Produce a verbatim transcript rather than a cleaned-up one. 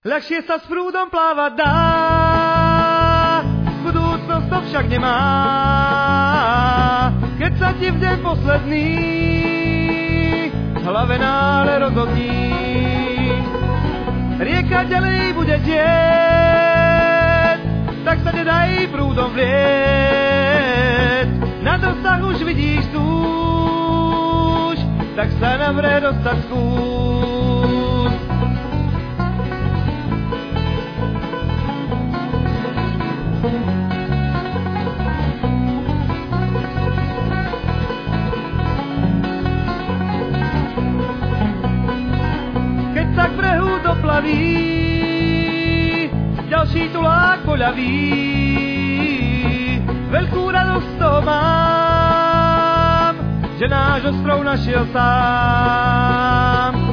Ľahšie sa s prúdom plávať dá, budúcnosť to však nemá. Keď sa ti v deň posledný hlave náhle rozhodní, rieka ďalej bude tieť, tak sa nedaj prúdom vliec. Na dosah už vidíš súž, tak sa na vre dostať skús. Keď sa k brehu doplaví ďalší tulák poľaví, veľkú radosť z toho mám, že náš ostrov našiel sám.